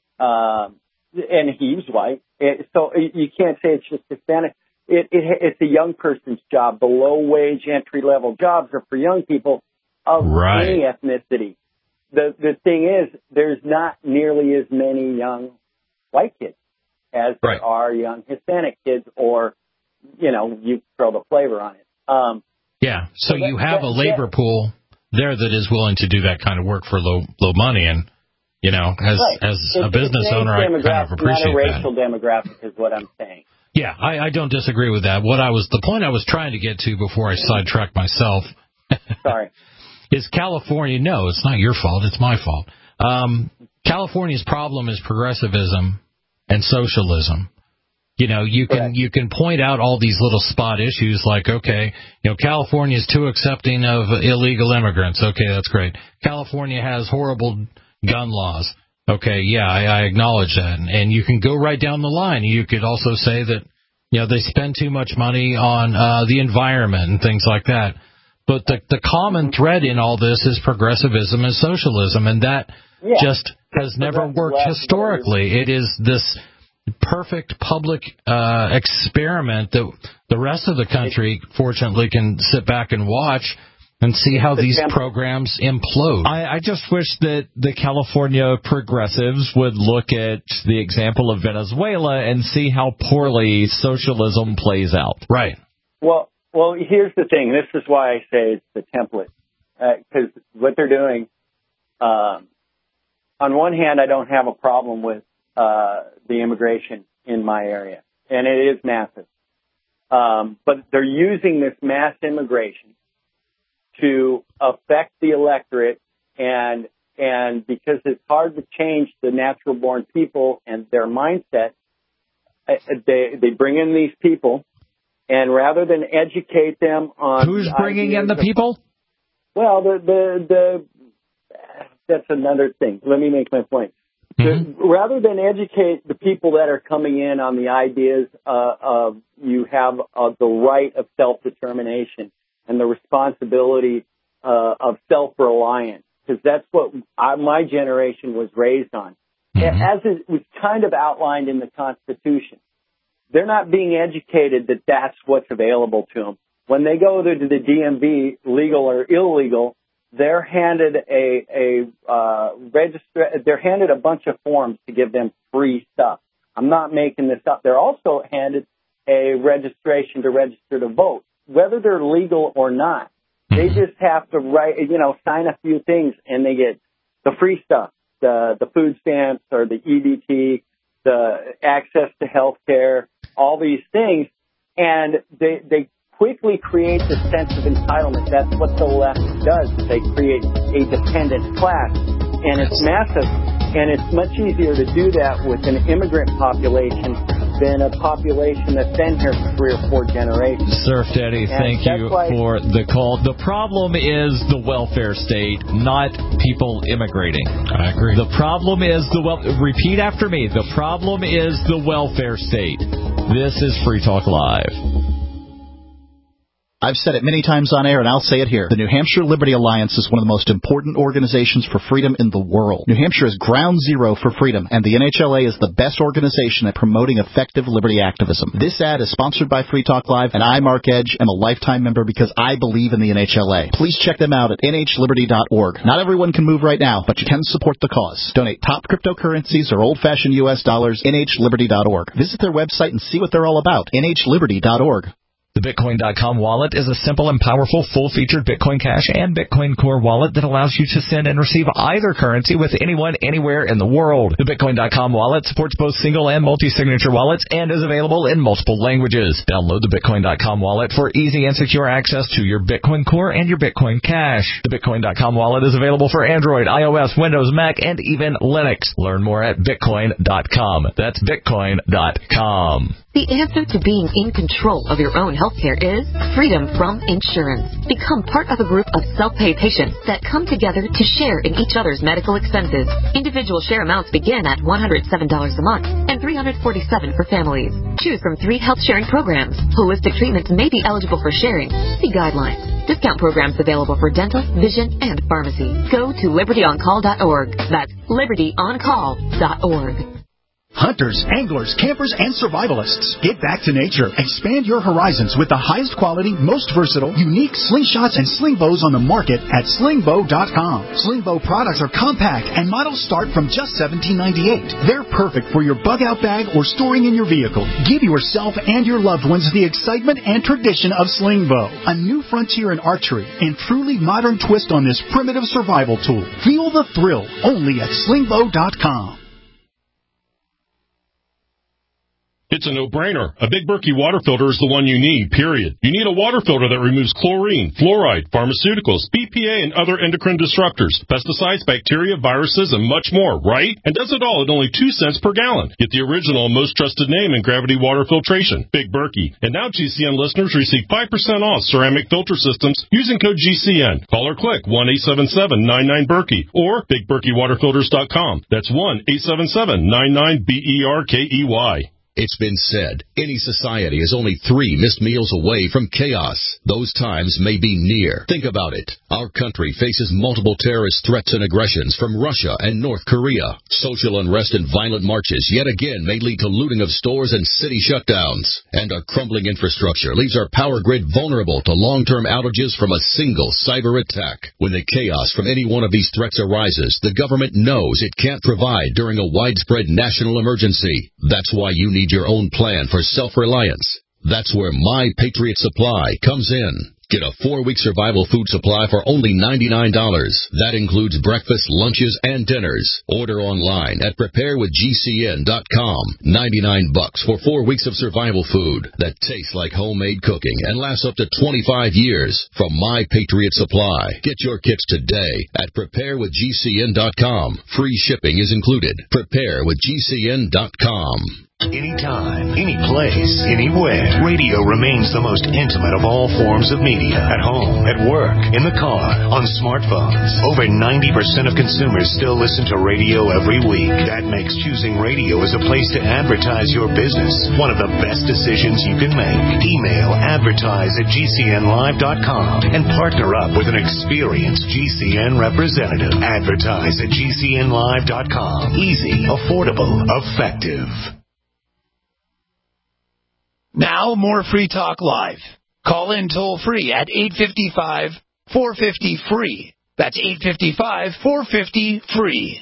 um, and he's white. It, so you can't say it's just Hispanic. It, it, it's a young person's job. The low wage entry level jobs are for young people of right. any ethnicity. The the thing is, there's not nearly as many young white kids as there right. are young Hispanic kids, or, you know, you throw the flavor on it. Um, yeah, so, so that, you have that, a labor yeah. pool there that is willing to do that kind of work for low low money, and You know, as right. as it's, a business it's owner, I kind of appreciate not a that. racial demographic is what I'm saying. Yeah, I, I don't disagree with that. What I was the point I was trying to get to before I sidetracked myself. Sorry. Is California? No, it's not your fault. It's my fault. Um, California's problem is progressivism and socialism. You know, you can Correct. you can point out all these little spot issues like, okay, you know, California's too accepting of illegal immigrants. Okay, that's great. California has horrible gun laws. Okay, yeah, I, I acknowledge that. And, and you can go right down the line. You could also say that, you know, they spend too much money on uh, the environment and things like that. But the, the common thread in all this is progressivism and socialism, and that yeah. just has never worked historically. It is this perfect public uh, experiment that the rest of the country, fortunately, can sit back and watch and see how these programs implode. I, I just wish that the California progressives would look at the example of Venezuela and see how poorly socialism plays out. Right. Well, well, here's the thing. This is why I say it's the template. Because uh, what they're doing, um, on one hand, I don't have a problem with uh, the immigration in my area. And it is massive. Um, but they're using this mass immigration to affect the electorate, and and because it's hard to change the natural born people and their mindset, they they bring in these people, and rather than educate them on who's bringing in the of, people? Well, the the the that's another thing. Let me make my point. Mm-hmm. The, rather than educate the people that are coming in on the ideas uh, of you have uh, the right of self-determination and the responsibility uh, of self-reliance, because that's what I, my generation was raised on. Mm-hmm. As it was kind of outlined in the Constitution, they're not being educated that that's what's available to them. When they go to the D M V, legal or illegal, they're handed a a uh, register. They're handed a bunch of forms to give them free stuff. I'm not making this up. They're also handed a registration to register to vote, whether they're legal or not. They just have to write, you know, sign a few things, and they get the free stuff, the the food stamps or the E B T, the access to health care, all these things, and they they quickly create this sense of entitlement. That's what the left does. They create a dependent class, and it's massive, and it's much easier to do that with an immigrant population than a population that's been here for three or four generations. Surf Daddy, and thank you why, for the call. The problem is the welfare state, not people immigrating. I agree. The problem is the wel- repeat after me. The problem is the welfare state. This is Free Talk Live. I've said it many times on air, and I'll say it here. The New Hampshire Liberty Alliance is one of the most important organizations for freedom in the world. New Hampshire is ground zero for freedom, and the N H L A is the best organization at promoting effective liberty activism. This ad is sponsored by Free Talk Live, and I, Mark Edge, am a lifetime member because I believe in the N H L A. Please check them out at N H liberty dot org. Not everyone can move right now, but you can support the cause. Donate top cryptocurrencies or old-fashioned U S dollars, N H liberty dot org. Visit their website and see what they're all about, N H liberty dot org. The Bitcoin dot com wallet is a simple and powerful full-featured Bitcoin Cash and Bitcoin Core wallet that allows you to send and receive either currency with anyone, anywhere in the world. The Bitcoin dot com wallet supports both single and multi-signature wallets and is available in multiple languages. Download the Bitcoin dot com wallet for easy and secure access to your Bitcoin Core and your Bitcoin Cash. The Bitcoin dot com wallet is available for Android, iOS, Windows, Mac, and even Linux. Learn more at Bitcoin dot com. That's Bitcoin dot com. The answer to being in control of your own healthcare is freedom from insurance. Become part of a group of self-pay patients that come together to share in each other's medical expenses. Individual share amounts begin at one hundred seven dollars a month and three hundred forty-seven dollars for families. Choose from three health sharing programs. Holistic treatments may be eligible for sharing. See guidelines. Discount programs available for dental, vision, and pharmacy. Go to liberty on call dot org. That's liberty on call dot org. Hunters, anglers, campers, and survivalists. Get back to nature. Expand your horizons with the highest quality, most versatile, unique slingshots and sling bows on the market at sling bow dot com. Sling bow products are compact and models start from just seventeen ninety-eight. They're perfect for your bug out bag or storing in your vehicle. Give yourself and your loved ones the excitement and tradition of sling bow, a new frontier in archery and truly modern twist on this primitive survival tool. Feel the thrill only at sling bow dot com. It's a no-brainer. A Big Berkey water filter is the one you need, period. You need a water filter that removes chlorine, fluoride, pharmaceuticals, B P A, and other endocrine disruptors, pesticides, bacteria, viruses, and much more, right? And does it all at only two cents per gallon. Get the original and most trusted name in gravity water filtration, Big Berkey. And now G C N listeners receive five percent off ceramic filter systems using code G C N. Call or click one eight seven seven nine nine Berkey or big berkey water filters dot com. That's one eight seven seven nine nine B E R K E Y. It's been said, any society is only three missed meals away from chaos. Those times may be near. Think about it. Our country faces multiple terrorist threats and aggressions from Russia and North Korea. Social unrest and violent marches yet again may lead to looting of stores and city shutdowns. And our crumbling infrastructure leaves our power grid vulnerable to long-term outages from a single cyber attack. When the chaos from any one of these threats arises, the government knows it can't provide during a widespread national emergency. That's why you need your own plan for self-reliance. That's where My Patriot Supply comes in. Get a four-week survival food supply for only ninety-nine dollars. That includes breakfast, lunches, and dinners. Order online at prepare with G C N dot com. ninety-nine bucks for four weeks of survival food that tastes like homemade cooking and lasts up to twenty-five years from My Patriot Supply. Get your kits today at prepare with G C N dot com. Free shipping is included. prepare with G C N dot com. Anytime, any place, anywhere. Radio remains the most intimate of all forms of media. At home, at work, in the car, on smartphones. Over ninety percent of consumers still listen to radio every week. That makes choosing radio as a place to advertise your business one of the best decisions you can make. Email advertise at G C N live dot com and partner up with an experienced G C N representative. Advertise at G C N live dot com. Easy, affordable, effective. Now, more Free Talk Live. Call in toll-free at eight five five, four five zero, F R E E. That's eight five five, four five zero, F R E E.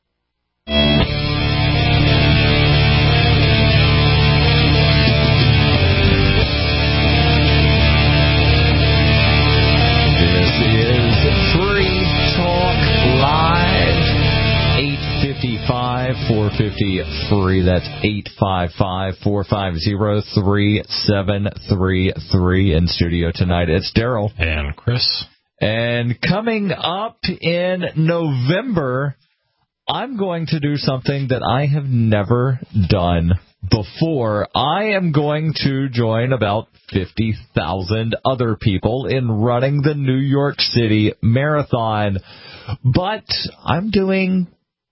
This is Free Talk Live. eight five five, four five zero, F R E E. That's eight five five, four five zero, three seven three three. In studio tonight, it's Daryl. And Chris. And coming up in November, I'm going to do something that I have never done before. I am going to join about fifty thousand other people in running the New York City Marathon. But I'm doing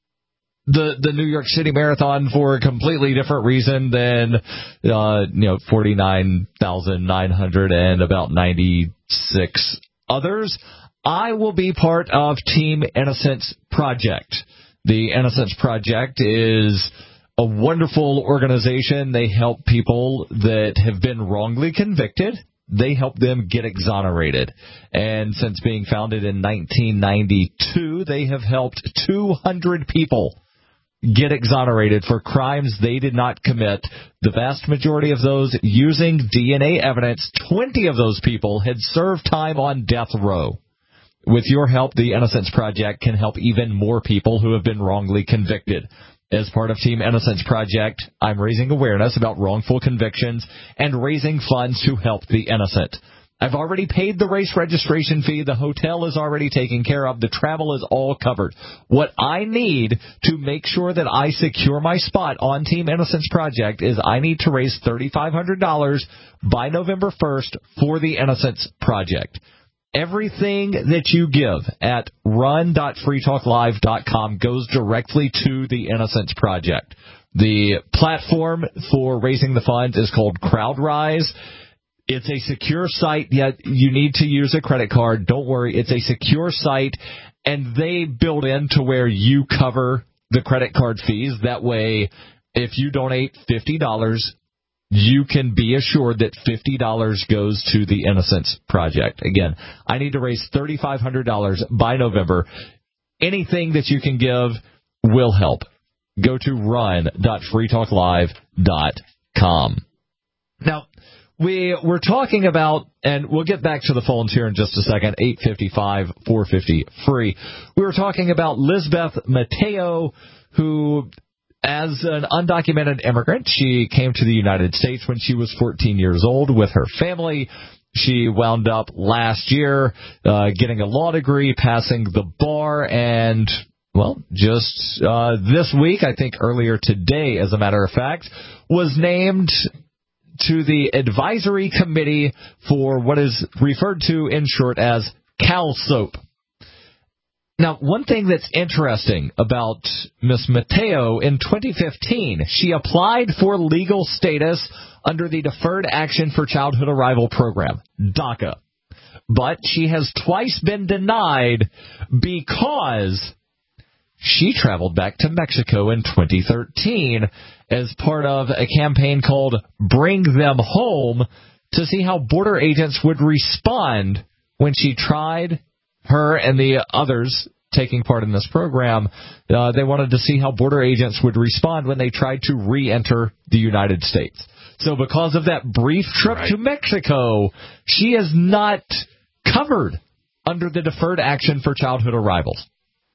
the the New York City Marathon for a completely different reason than uh, you know forty-nine thousand nine hundred and about ninety-six others. I will be part of Team Innocence Project. The Innocence Project is a wonderful organization. They help people that have been wrongly convicted. They help them get exonerated. And since being founded in nineteen ninety-two, they have helped two hundred people get exonerated for crimes they did not commit. The vast majority of those using D N A evidence. twenty of those people had served time on death row. With your help, the Innocence Project can help even more people who have been wrongly convicted. As part of Team Innocence Project, I'm raising awareness about wrongful convictions and raising funds to help the innocent. I've already paid the race registration fee. The hotel is already taken care of. The travel is all covered. What I need to make sure that I secure my spot on Team Innocence Project is I need to raise three thousand five hundred dollars by November first for the Innocence Project. Everything that you give at run dot free talk live dot com goes directly to the Innocence Project. The platform for raising the funds is called CrowdRise. It's a secure site, yet you need to use a credit card. Don't worry, it's a secure site, and they build in to where you cover the credit card fees. That way, if you donate fifty dollars, you can be assured that fifty dollars goes to the Innocence Project. Again, I need to raise three thousand five hundred dollars by November. Anything that you can give will help. Go to run dot free talk live dot com. Now, we were talking about, and we'll get back to the phones here in just a second, eight five five, four five zero, free. We were talking about Lisbeth Mateo, who, as an undocumented immigrant, she came to the United States when she was fourteen years old with her family. She wound up last year uh, getting a law degree, passing the bar, and, well, just uh, this week, I think earlier today, as a matter of fact, was named to the advisory committee for what is referred to in short as CalSOAP. Now, one thing that's interesting about Miss Mateo, in twenty fifteen, she applied for legal status under the Deferred Action for Childhood Arrival Program, DACA. But she has twice been denied because she traveled back to Mexico in twenty thirteen as part of a campaign called Bring Them Home to see how border agents would respond when she tried, her and the others taking part in this program, uh, they wanted to see how border agents would respond when they tried to re-enter the United States. So because of that brief trip right. to Mexico, she is not covered under the Deferred Action for Childhood Arrivals.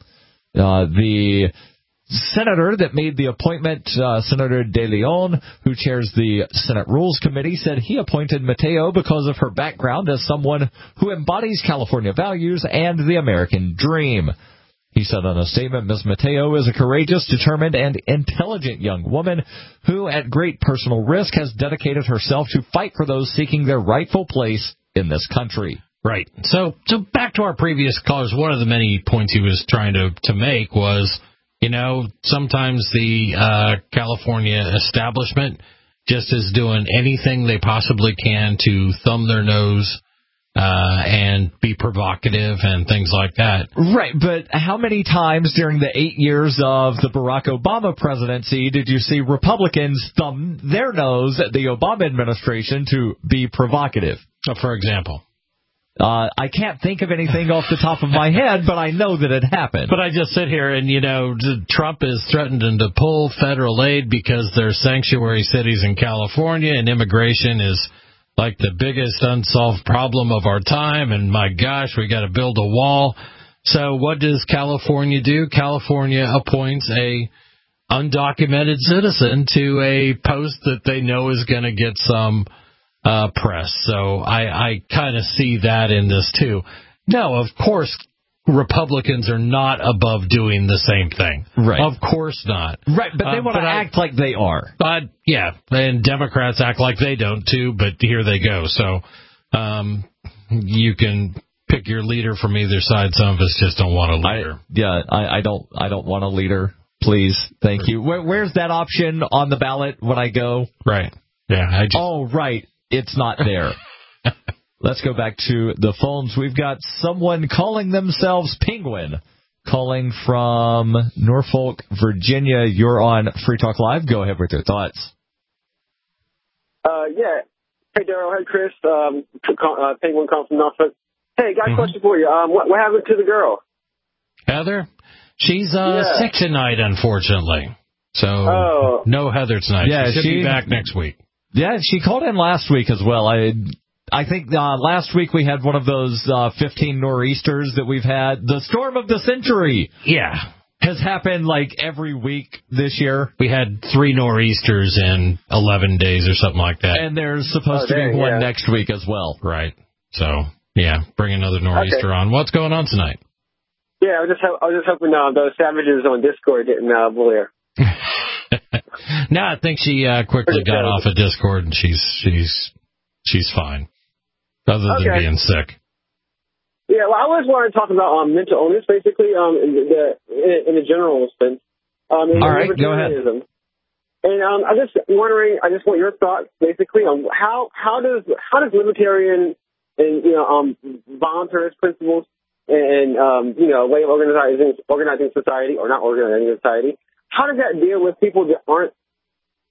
Uh, the senator that made the appointment, uh, Senator De Leon, who chairs the Senate Rules Committee, said he appointed Mateo because of her background as someone who embodies California values and the American dream. He said in a statement, Miz Mateo is a courageous, determined, and intelligent young woman who, at great personal risk, has dedicated herself to fight for those seeking their rightful place in this country. Right. So, so back to our previous callers, one of the many points he was trying to, to make was, you know, sometimes the uh, California establishment just is doing anything they possibly can to thumb their nose uh, and be provocative and things like that. Right, but how many times during the eight years of the Barack Obama presidency did you see Republicans thumb their nose at the Obama administration to be provocative? So, for example? Uh, I can't think of anything off the top of my head, but I know that it happened. But I just sit here and, you know, Trump is threatening to pull federal aid because there's sanctuary cities in California and immigration is like the biggest unsolved problem of our time. And my gosh, we got to build a wall. So what does California do? California appoints a undocumented citizen to a post that they know is going to get some Uh, press. So I, I kind of see that in this too. No, of course, Republicans are not above doing the same thing. Right. Of course not. Right, but they uh, want to act like they are. But yeah, and Democrats act like they don't too, but here they go. So um, you can pick your leader from either side. Some of us just don't want a leader. I, yeah, I, I don't I don't want a leader. Please, thank you. Where, where's that option on the ballot when I go? Right. Yeah. I just... Oh, right. It's not there. Let's go back to the phones. We've got someone calling themselves Penguin, calling from Norfolk, Virginia. You're on Free Talk Live. Go ahead with your thoughts. Uh, yeah. Hey, Daryl. Hey, Chris. Um, uh, Penguin calling from Norfolk. Hey, got a mm-hmm. question for you. Um, what, what happened to the girl? Heather? She's uh, yeah. sick tonight, unfortunately. So oh. no Heather tonight. Yeah, she should she... be back next week. Yeah, she called in last week as well. I I think uh, last week we had one of those uh, fifteen nor'easters that we've had. The storm of the century. Yeah. Has happened like every week this year. We had three nor'easters in eleven days or something like that. And there's supposed oh, to dang, be one yeah. next week as well. Right. So, yeah, bring another nor'easter okay. on. What's going on tonight? Yeah, I was just, ho- I was just hoping uh, those savages on Discord didn't uh, bully her. No, I think she uh, quickly got off of Discord, and she's she's she's fine, other than okay. being sick. Yeah, well, I always wanted to talk about um, mental illness, basically, um, in the in, in the general sense. Um, in All right, go ahead. And um, I'm just wondering, I just want your thoughts, basically, on how how does how does libertarian and you know um, voluntarist principles and um, you know way of organizing organizing society or not organizing society. How does that deal with people that aren't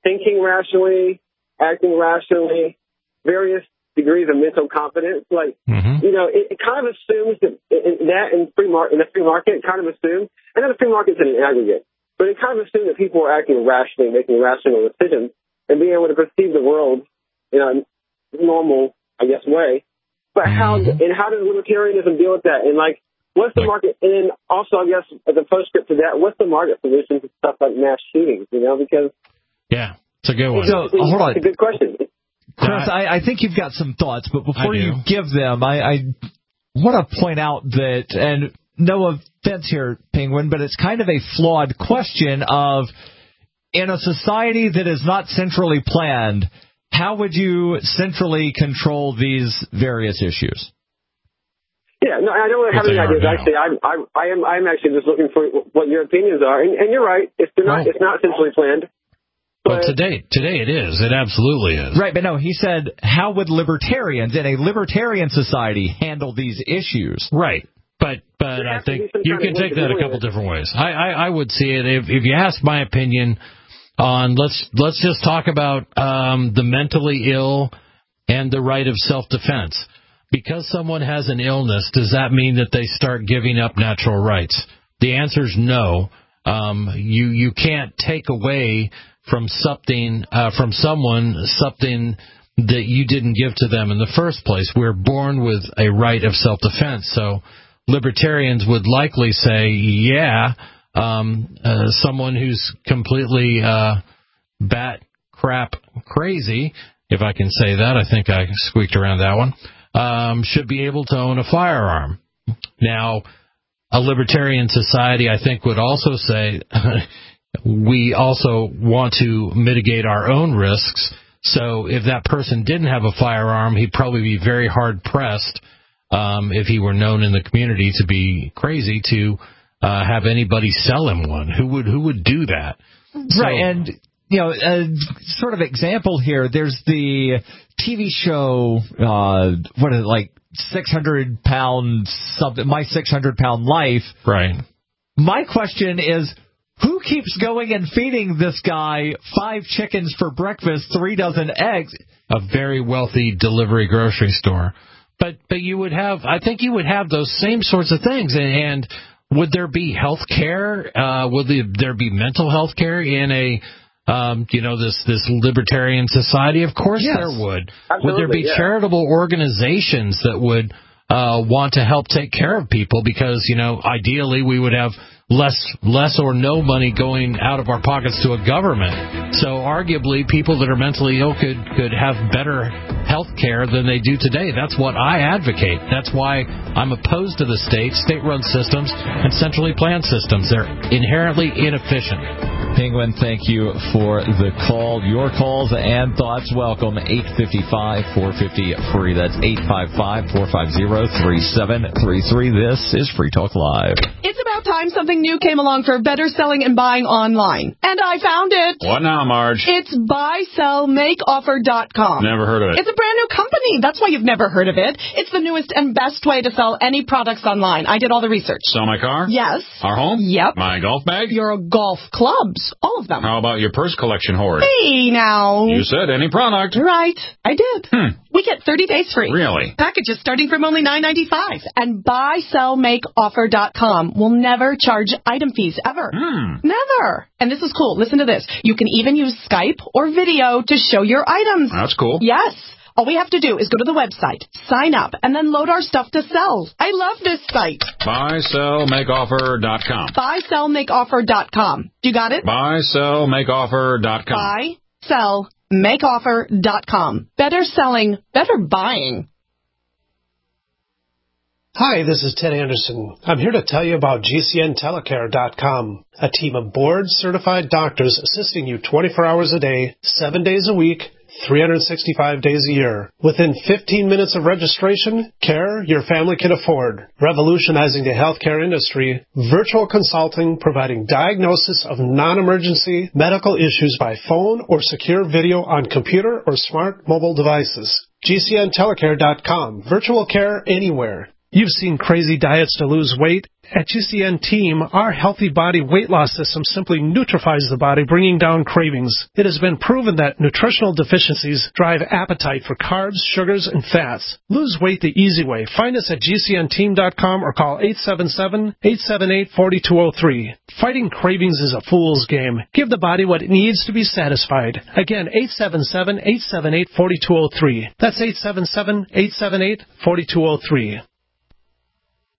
thinking rationally, acting rationally, various degrees of mental competence. Like, mm-hmm. you know, it, it kind of assumes that in, that in free mar- in the free market, it kind of assumes, and then the free market's in an aggregate, but it kind of assumes that people are acting rationally, making rational decisions, and being able to perceive the world in a normal, I guess, way. But how, mm-hmm. and how does libertarianism deal with that? And like, what's the market? And then also, I guess, as a postscript to that, what's the market solution to stuff like mass shootings? You know, because yeah, it's a good one. So, it's, it's, hold on, it's a good question. Chris. I, I think you've got some thoughts, but before you give them, I, I want to point out that, and no offense here, Penguin, but it's kind of a flawed question of, in a society that is not centrally planned, how would you centrally control these various issues? Yeah, no, I don't have any ideas. Actually, I'm, I'm, I am, I'm actually just looking for what your opinions are. And, and you're right. It's not, oh. it's not centrally planned. But well, today, today it is. It absolutely is. Right, but no, he said, how would libertarians in a libertarian society handle these issues? Right. But but I think you can take that a couple different ways. I, I, I would see it, if, if you ask my opinion on, let's let's just talk about um, the mentally ill and the right of self-defense. Because someone has an illness, does that mean that they start giving up natural rights? The answer is no. Um, you you can't take away from something uh, from someone something that you didn't give to them in the first place. We're born with a right of self-defense. So libertarians would likely say, yeah, um, uh, someone who's completely uh, bat crap crazy, if I can say that. I think I squeaked around that one. Um, should be able to own a firearm. Now, a libertarian society, I think, would also say we also want to mitigate our own risks. So if that person didn't have a firearm, he'd probably be very hard-pressed, um, if he were known in the community to be crazy, to uh, have anybody sell him one. Who would who would do that? So, right, and... You know, a sort of example here, there's the T V show, uh, what is it, like six hundred pounds something, My six hundred pound Life. Right. My question is, who keeps going and feeding this guy five chickens for breakfast, three dozen eggs? A very wealthy delivery grocery store. But, but you would have, I think you would have those same sorts of things. And, and would there be health care? Uh, would there be mental health care in a, Um, you know, this, this libertarian society? Of course yes. there would. Absolutely, would there be yeah. charitable organizations that would uh, want to help take care of people? Because, you know, ideally we would have less less or no money going out of our pockets to a government. So arguably people that are mentally ill could, could have better health care than they do today. That's what I advocate. That's why I'm opposed to the state, state-run systems, and centrally planned systems. They're inherently inefficient. Penguin, thank you for the call. Your calls and thoughts, welcome. eight five five, four five zero, free. That's eight five five, four five zero, three seven three three. This is Free Talk Live. It's about time something new came along for better selling and buying online. And I found it. What now, Marge? It's buy sell make offer dot com. Never heard of it. It's a brand new company. That's why you've never heard of it. It's the newest and best way to sell any products online. I did all the research. Sell my car? Yes. Our home? Yep. My golf bag? Your golf clubs. All of them. How about your purse collection hoard? Hey, now. You said any product. Right. I did. Hmm. We get thirty days free. Really? Packages starting from only nine ninety-five. And buy sell make offer dot com will never charge item fees ever. Hmm. Never. And this is cool. Listen to this. You can even use Skype or video to show your items. That's cool. Yes. All we have to do is go to the website, sign up, and then load our stuff to sell. I love this site. buy sell make offer dot com. buy sell make offer dot com. You got it? buy sell make offer dot com. buy sell make offer dot com. Better selling, better buying. Hi, this is Ted Anderson. I'm here to tell you about G C N telecare dot com, a team of board-certified doctors assisting you twenty-four hours a day, seven days a week, three hundred sixty-five days a year. Within fifteen minutes of registration, care your family can afford. Revolutionizing the healthcare industry, virtual consulting providing diagnosis of non-emergency medical issues by phone or secure video on computer or smart mobile devices. G C N telecare dot com. Virtual care anywhere. You've seen crazy diets to lose weight. At G C N Team, our healthy body weight loss system simply neutralizes the body, bringing down cravings. It has been proven that nutritional deficiencies drive appetite for carbs, sugars, and fats. Lose weight the easy way. Find us at G C N team dot com or call eight seven seven, eight seven eight, four two zero three. Fighting cravings is a fool's game. Give the body what it needs to be satisfied. Again, eight seven seven, eight seven eight, four two zero three. That's eight seven seven, eight seven eight, four two zero three.